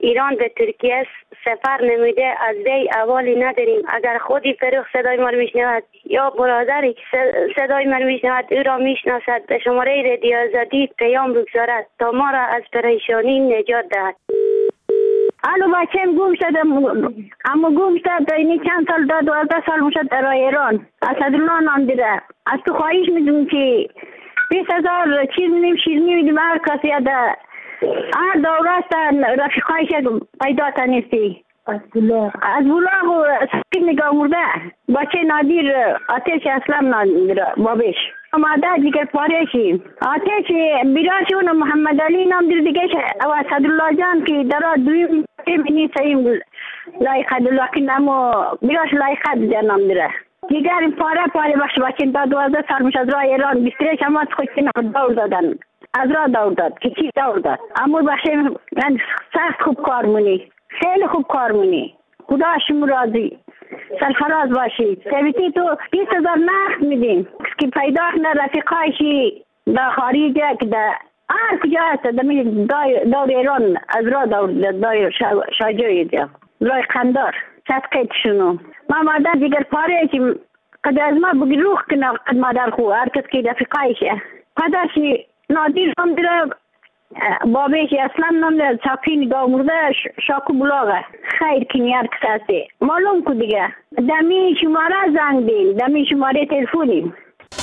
ایران به ترکیه سفر نمیده، از وی احوالی نداریم. اگر خودی فروخ صدای ما رو میشنود یا برادری صدای ما رو میشنود او را میشناسد، به شماره رادیو آزادی پیام بگذارد تا ما را از پریشانی نجات دهد. الو بچه‌م گم شده، اما گم شده تا اینی چند سال 12 سال میشد در ایران. اسدالله نام دیده. از تو خواهش میدونم که 20,000 چیز میدیم، شیرینی میدیم هر کسی ده هر دوره است رفیقایش پیدا تنیستی. از بولاغ و سکین نگاه مرده بچه نادیر آتش اسلام نادیر بابش مادر دیگر پارشی آتش بیراشون محمد علی نام دیگه و اسدالله جان که در دویم منی سیم لایق لکن اما بیراش لایق نام دیره دیگر پاره بخش بچه تا 12 سال میشه از راه ایران بیستره شما خوشی دور دادن از راه دور داد که چی دور داد اما بخشه من سخت خوب کار مونی، خیلی خوب کار مونی. خدا شما راضی سرفراز باشی. سویتی تو 20,000 نقد میدیم که پیدا کنه رفیقایشی در خارجه که در هر کجا هست دور ایران از راه دور شاجوی دیا راه قندار صدقه شنو ما مادر دیگر پاره که قد از ما بگی روح کنه قد مادر خو هر کس که رفیقایشه قدرشی نادیر هم دیره بابیش اسلام نام دیره چاپی نگاه مرده شاکو بلاغه خیر کنی هر کس هستی معلوم که دیگه دمی شماره زنگ دیم دمی شماره تلفونیم.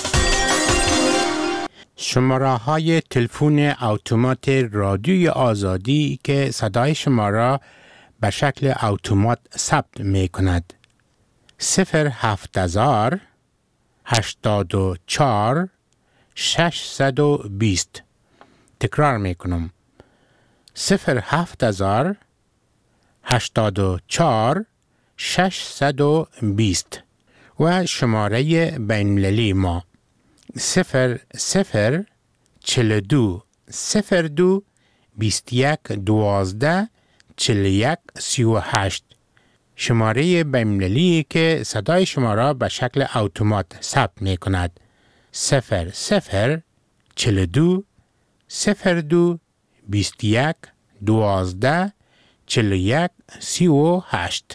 شماره های تلفن اتومات رادیوی آزادی که صدای شما را به شکل اتومات ثبت می کند 07000 84 620. تکرار می کنم 07000 84 620 و شماره بین‌المللی ما 0042 02 21 12 41 38. شماره بین‌المللی که صدای شما را به شکل اتومات ثبت می کند 0042 02 21 12 41 38.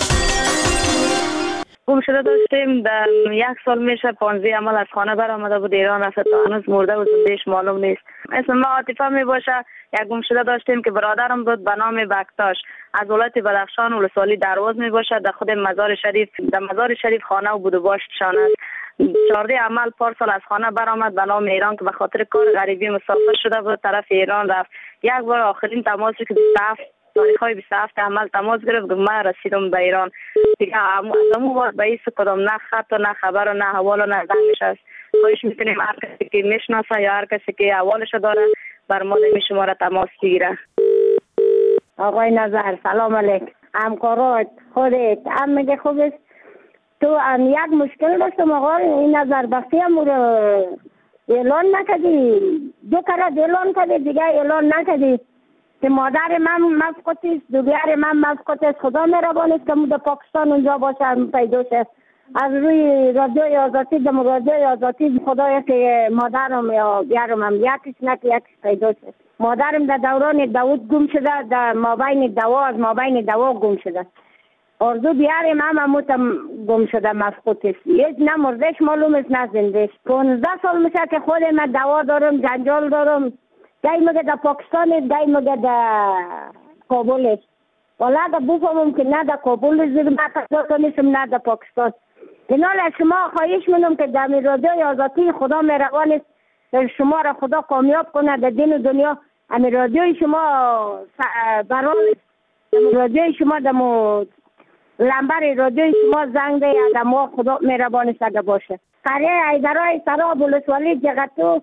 گم شده داشتیم در 1 سال میشه 15 عمل از خانه برآمده بود ایران رفت تا هنوز مرده و زندهش معلوم نیست. اسم ما عاطفه می باشه. یک گم شده داشتیم که برادرم بود به نام بکتاش از ولایت بدخشان ولسوالی درواز می باشه در خود مزار شریف خانه و بود و باشتشان است. 14 عمل پارسال از خانه برآمد به نام ایران که به خاطر کار غریبی مسافر شده بود طرف ایران رفت. یک بار آخرین تماسی که 27 تاریخ‌های 27 عمل تماس گرفت که من رسیدم به ایران دیگه از اون وقت به هیچ کدام نه خط و نه خبر و نه حوال و نه زنگش است. خواهش می‌کنیم هر کسی که میشناسه یا هر کسی که حوالش داره بر ما دمی شماره تماس بگیره. آقای نظر سلام علیکم. همکارات خودت هم میگه خوب است. تو یک مشکل داشتم آقا این نظر بخشی هم رو اعلان نکردی 2 کاره اعلان کردی دیگه اعلان نکردی که مادر من مسقطی است دویار من مسقط است خدا مهربان است که در پاکستان اونجا باشه پیدا شه از روی رادیوی آزادی در رادیوی آزادی خدایا که مادرم یا بیارم هم یکیش نکیش پیدا شه. مادرم در دوران داود گم شده در مابین دوا گم شده. آرزو بیارم هموتم گم شده مسقط است. یک نه مردش معلوم است نه زندهش. 15 سال میشه که خودم من دوا دارم جنجال دارم. گاهی میگه در پاکستان است گاهی میگه در کابل است. والا اگه بفهمم که نه در کابل زیر مقصد نیستم نه در پاکستان. اینال از شما خواهش میکنم که در رادیوی آزادی خدا مهربان است شما را خدا کامیاب کنه در دین و دنیا. همین رادیوی شما برای رادیوی شما دمو لمبر رادیوی شما زنگ ده دمو خدا مهربان است اگه باشه. قریه ایدرای سراب ولسوالی جغتو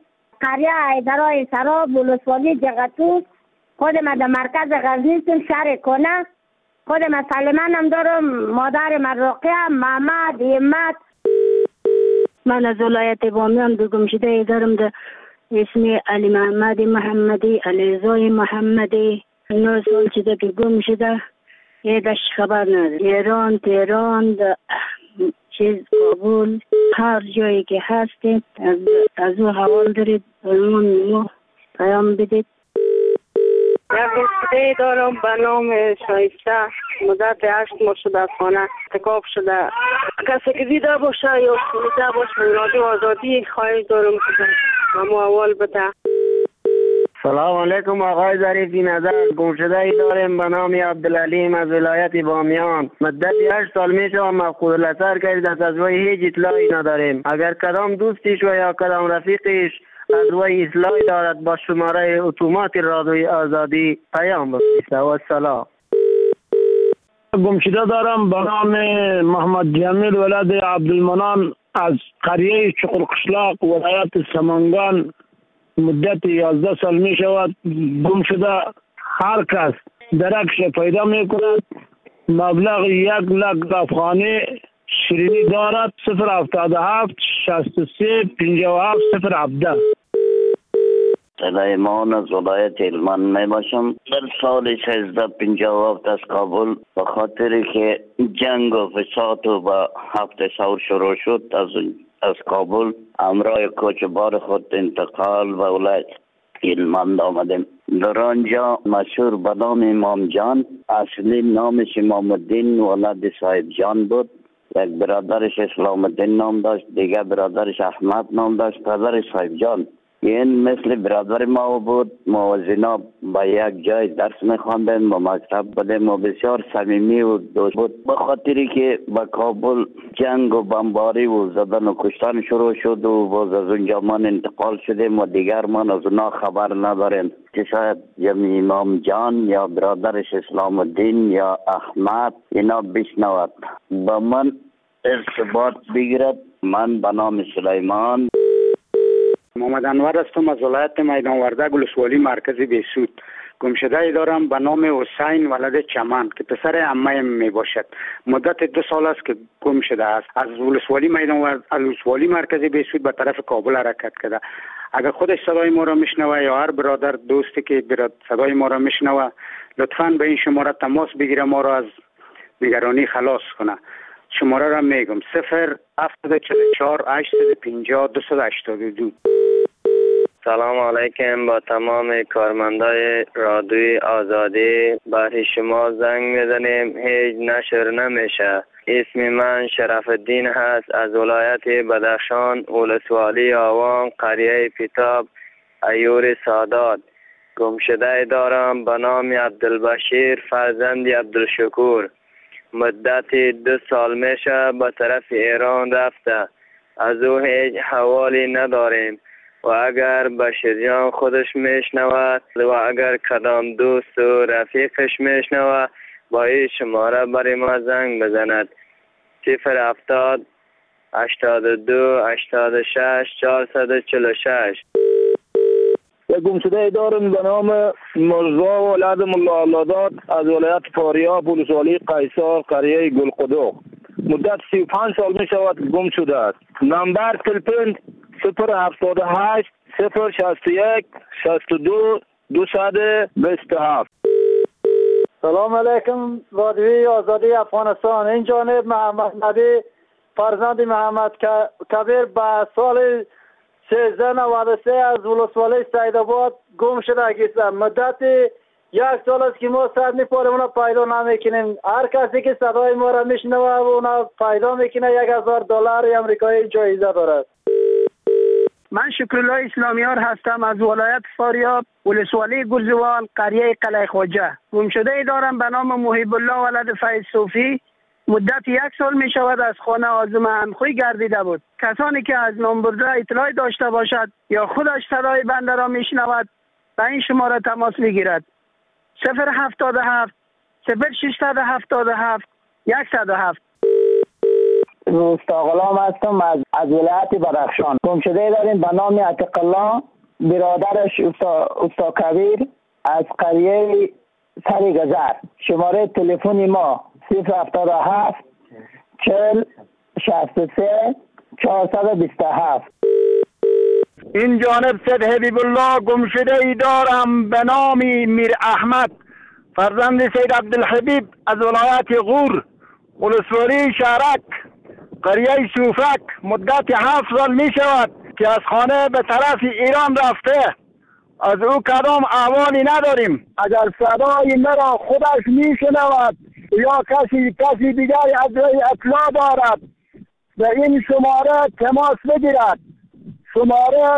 خود من در مرکز غزنی شهر کنه خود من سلیمان هم دارم مادر من راقیه محمد همت. من از ولایت بامیان گم شده دارم در اسم علی محمد محمدی علیزای محمدی 9 سال شده که گم شده یه خبر نداره. ایران تهران چیز کابل هر جایی که هستید از او حوال دارید برمون پیام بدید. یک گمشده دارم به نام شایسته. مدت 8 ماه شده از خانه انتقال شده. کسی که دیده باشه یا شنیده باشه رادیو آزادی خواهش دارم که همو اول بده. سلام علیکم آقای ظریفی نظر. گمشده ای داریم به نام عبدالعلیم از ولایت بامیان. مدت 8 سال میشه مفقود الاثر کرده، از وی هیچ اطلاعی نداریم. اگر کدام دوستیش و یا کدام رفیقش از وی اطلاعی دارد با شماره اتومات رادیوی آزادی پیام بفرسته. و السلام. گمشده دارم به نام محمد جمیل ولد عبدالمنان از قریه چقرقشلاق ولایت سمنگان. مدت 11 سال می شود گم شده. هر کس درکش پیدا می کند مبلغ 1,00,000 افغانی شیرینی دارد. 077 63 57 017. سلیمان از ولایت هلمند می باشم. در سال 1357 از کابل به خاطر که جنگ و فساد و با هفته ثور شروع شد از کابل همراه کوچبار خود انتقال به ولایت هلمند آمدیم. در آنجا مشهور به نام امام جان، اصلی نامش امام الدین ولد صاحب جان بود. یک برادرش اسلام الدین نام داشت، دیگر برادرش احمد نام داشت، پدرش صاحب جان. این مثل برادر ما بود. ما و زینا با یک جای درس میخواندیم و مکتب بودیم و بسیار صمیمی و دوست بود. به خاطری که با کابل جنگ و بمباری و زدن و کشتن شروع شد و باز از اونجا من انتقال شدیم و دیگر من از اونا خبر نداریم که شاید جمعی امام جان یا برادرش اسلام الدین یا احمد اینا بشنود با من ارتباط بگیرد. من به نام سلیمان محمد انور هستم از ولایت میدان وردک ولسوالی مرکز بیسود. گمشده ای دارم به نام حسین ولد چمن که پسر عمه می باشد. مدت 2 سال است که گم شده است. از ولسوالی میدان ولسوالی مرکز بیسود به طرف کابل حرکت کرده. اگر خودش صدای ما را میشنوه یا هر برادر دوستی که صدای ما را میشنوه لطفاً به این شماره تماس بگیره ما را از نگرانی خلاص کنه. شماره را میگم 0744 850 282. سلام علیکم. با تمام کارمندای رادیوی آزادی برای شما زنگ میزنیم. هیچ نشر نمیشه. اسم من شرف الدین هست از ولایت بدخشان ولسوالی آوان قریه پیتاب ایور سادات. گمشده دارم به نام عبدالبشیر فرزند عبدالشکور. مدت 2 سال میشه به طرف ایران رفته. از او هیچ حوالی نداریم و اگر بشیر جان خودش میشنود و اگر کدام دوست و رفیقش میشنود با این شماره برای ما زنگ بزند 070 82 86 446. گمشده دارم به نام مرزا ولد ملا علادات از ولایت فاریاب ولسوالی قیصر قریه گلقدوق. مدت 35 سال می شود گم شده است. نمبر تلفن 078 061 62 227. سلام علیکم رادیوی آزادی افغانستان. این جانب محمد نبی فرزند محمد کبیر به سال 1393 از ولسوالی سیدآباد گم شده است. مدت 1 سال است که ما صد میپاریم اونا پیدا نمیکنیم. هر کسی که صدای ما را میشنوه و اونا پیدا میکنه $1000 امریکایی جایزه دارد. من شکرالله اسلامیار هستم از ولایت فاریاب ولسوالی گلزوال قریه قلعه خواجه. گمشده ای دارم به نام محب الله ولد فیض صوفی. مدت 1 سال می شود از خانه آزم همخوی گردیده بود. کسانی که از نامبرده اطلاعی داشته باشد یا خودش صدای بنده را می شنود به این شماره تماس بگیرد 077 0677 107. روستا غلام هستم از ولایت بدخشان. گمشده داریم به نام عتیق الله برادرش استا کبیر از قریه سری گذر. شماره تلفن ما 077 40 63 427. این جانب سید حبیب الله گمشده ای دارم به نام میر احمد فرزند سید عبدالحبیب از ولایت غور ولسوالی شهرک قریه صوفک. مدت 7 سال می شود که از خانه به طرف ایران رفته از او کدام احوالی نداریم. اگر صدای مرا خودش میشنود یا کسی دیگری از اطلاع دارد به این شماره تماس بگیرد. شماره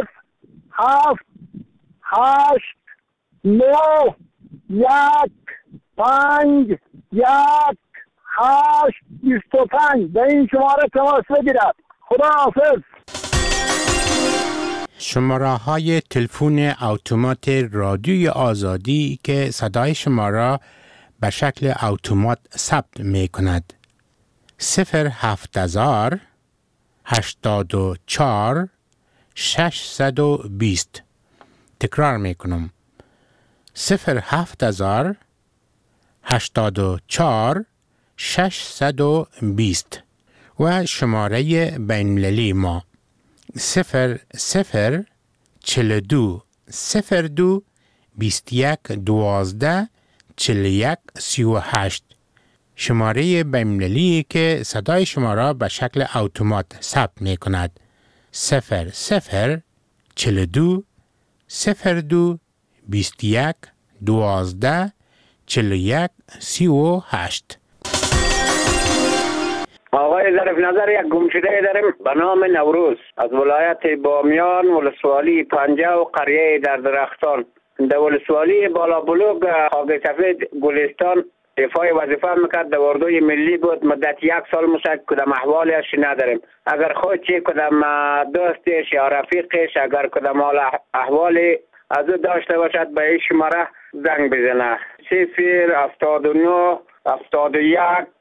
078915185 به این شماره تماس بگیرد. خدا حافظ. شماره های تلفن اتومات رادیوی آزادی که صدای شما را به شکل اتومات ثبت می کند: 07000 84 620. تکرار می کنم: 07000 84 620. و شماره بین‌المللی ما 0042 02 21 12 41 38. شماره بین‌المللی که صدای شما را به شکل اتومات ثبت می کند: 0042 02 21 12 41 38. آقای ظریف نظر، یک گمشده داریم به نام نوروز از ولایت بامیان، ولسوالی پنجه و قریه در درختان. در ولسوالی بالا بلوگ خاک سفید گلستان افای وظیفه میکرد. در اردوی ملی بود. مدت 1 سال میشه کدام احوالی اش نداریم. اگر خود چی کدام دوستش یا رفیقش اگر کدام احوالی از او داشته باشد به این شماره زنگ بزنه: 079 71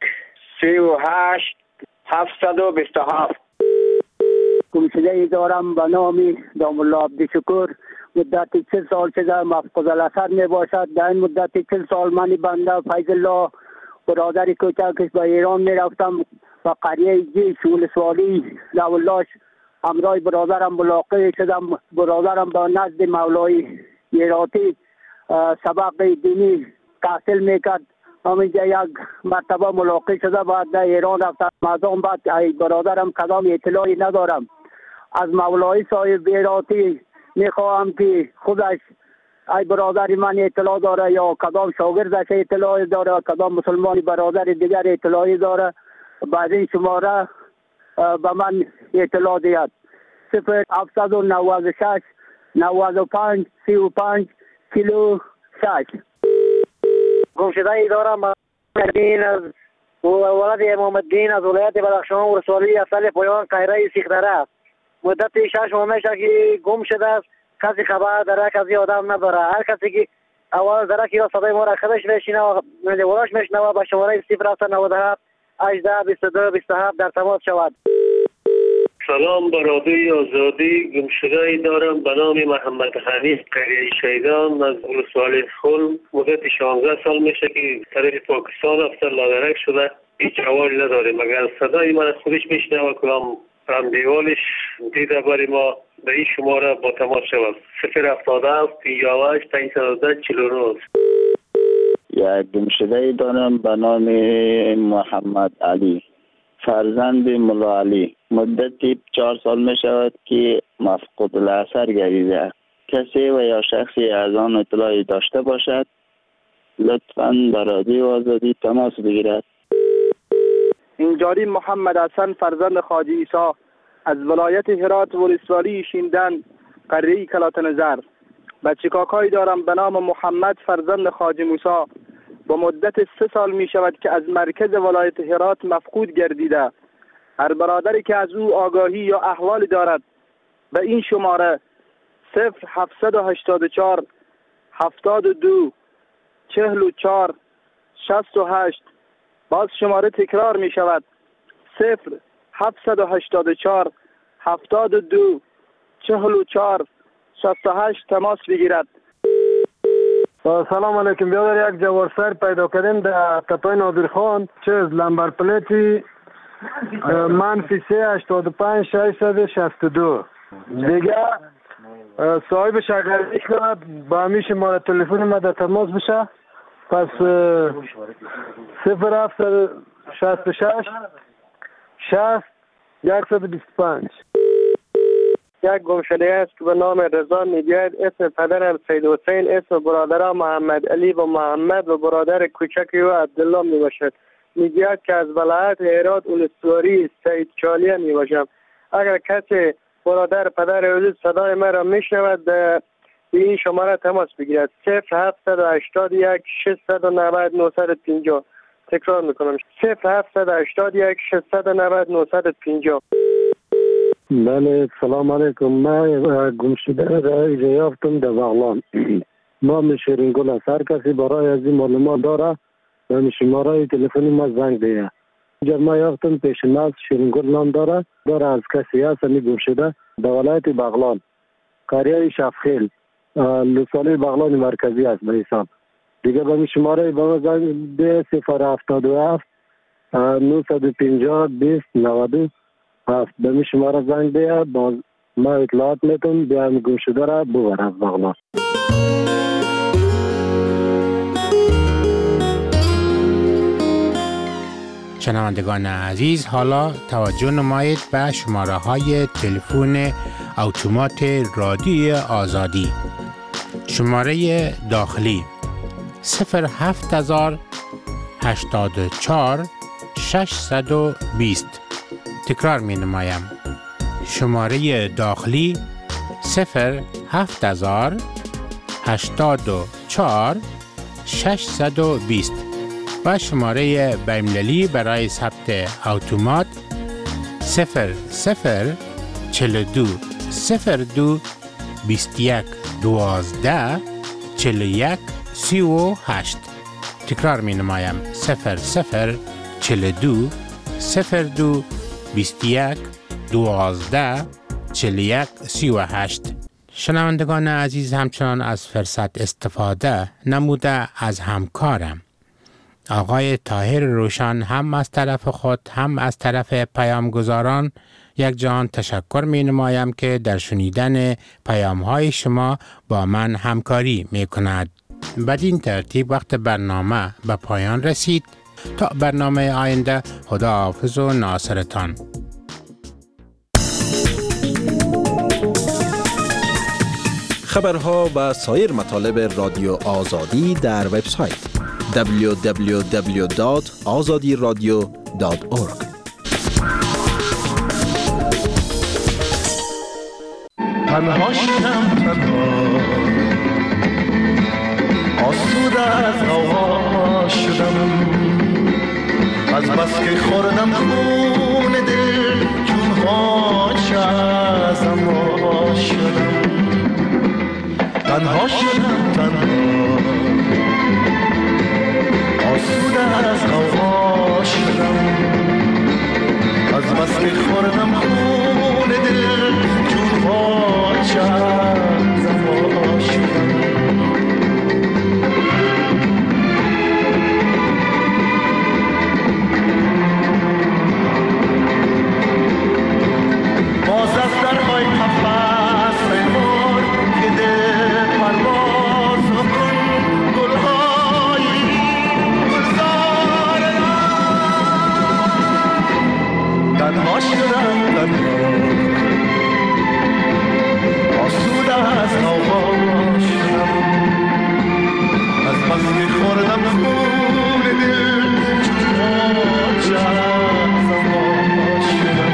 38 727. گمشده ای دارم به نام دامالله عبدالشکور. مدت 40 سال شده مفقود الاثر می باشد. در این مدت 40 سال من بنده فیض الله برادر کوچکش به ایران می رفتم و قریه جیش ولسوالی لولاش همراه برادرم ملاقات شدم. برادرم با نزد مولای ایراتی سبق دینی تحصیل میکرد. همینجا یک مرتبه ملاقات شده بعد در ایران رفتم. از آن بعد برادرم کدام اطلاعی ندارم. از مولای صاحب ایراتی میخواهم که خودش ای برادر من اطلاع داره یا کدام شاگردش اطلاع داره، کدام مسلمانی برادر دیگر اطلاعی داره، بعد این شماره به من اطلاع دید. 0796 95 35 46. گمشده ای دارم الدین از ولد امام الدین از ولایت بدخشان ولسوالی اصل پایان قهره سیخدره. مدت 6 ماه میشه که گم شده است. کسی خبر داره، کسی آدم نداره. هر کسی که اول داره که صدای ما را خودش میشینه و ولاش میشنوه به شماره 097 18 22 27 در تماس شود. سلام به رادیوی آزادی. گمشده ای دارم به نام محمد حنیف قریه شیدان از ولسوالی خلم. مدت 16 سال میشه که طرف پاکستان رفته لادرک شده. هیچ احوالی نداره مگر صدای من از خودش میشنوه کدام رمدیوالش دیده باری ما به این شماره با تماس شود: 077 58 510 49. یک گمشده ای دارم به نام محمد علی فرزند ملا علی. مدتی 4 سال می شود که مفقود الاثر گردیده. کسی و یا شخصی از آن اطلاعی داشته باشد لطفاً به رادیو آزادی تماس بگیرد. اینجاری محمد حسن فرزند خواجه عیسی از ولایت هرات ولسوالی شیندن قریه کلات نظر. بچه کاکایی دارم به نام محمد فرزند خواجه موسی. با مدت 3 سال می شود که از مرکز ولایت هرات مفقود گردیده. هر برادری که از او آگاهی یا احوالی دارد به این شماره 0784 72 44 68. باز شماره تکرار می شود: 0784 72 44 68. تماس بگیرد. سلام علیکم. بیادر یک جوارسر پیدا کردیم در تپه نادرخان. چیز لمبر پلیتی منفی 385 662. دیگه صاحب شگردی کند با همیشه ما تلفن ما در تماس بشه. پس 0766 60 125. یک گمشده است که به نام رضا میگوید. اسم پدرم سید حسین، اسم برادرم محمد علی و محمد و برادر کوچک او عبدالله می باشد. میگوید که از ولایت هرات ولسوالی سید چالیه می باشم. اگر کسی برادر پدر حضور صدای مرا میشنود به این شماره تماس بگیرد. 0781 690 950. تکرار میکنم 0781 690 950. بله سلام علیکم. من گمشده را یافتم در بغلان. نام شیرین گل است. هر کسی برای از این معلومات داره به شماره تلفنی ما زنگ ده. اینجا ما یافتم پیشنهاد شیرین گل نام داره از کسی هست می گمشده در ولایت بغلان قریه شفخیل لسالی بغلان مرکزی است به حساب. دیگه به این شماره با ما زنگ ده 077 950 20 92 هست. به این شماره زنگ ده با ما اطلاعات میتون بیا می گمشده را ببر از بغلان. شنوندگان عزیز، حالا توجه نمایید به شماره های تلفن اتومات رادیوی آزادی. شماره داخلی 07084 620. تکرار می نمایم. شماره داخلی 07084 620 و شماره بین‌المللی برای ثبت اتومات 0042 02 21 12 41 38. تکرار می نمایم 0042 02 21 12 41 38. شنوندگان عزیز، همچنان از فرصت استفاده نموده از همکارم آقای طاهر روشن هم از طرف خود هم از طرف پیامگزاران یک جهان تشکر می نمایم که در شنیدن پیام های شما با من همکاری می کند. بدین ترتیب وقت برنامه به پایان رسید. تا برنامه آینده، خداحافظ و ناصرتان. خبرها و سایر مطالب رادیو آزادی در وبسایت www.azadiradio.org. تنها شدم تنها، آسوده از غوغا شدم، از بس که خوردم خون دل چون غاچه ازم وا شدم. تنها شدم تنها، آسوده از غوغا شدم، از بس که خوردم خون دل چون غاچه ازم وا شدم. باز از درهای قفس پیمار که دل پرواز کن، گلهای گلزار تنها شدم تنها، آسوده از غوغا شدم، از بس که خوردم خون دل چون غاچه ازم وا شدم.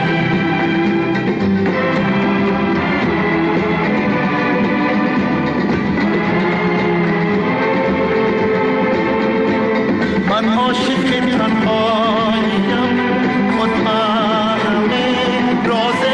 من عاشق تنهاییم، خود محرم راز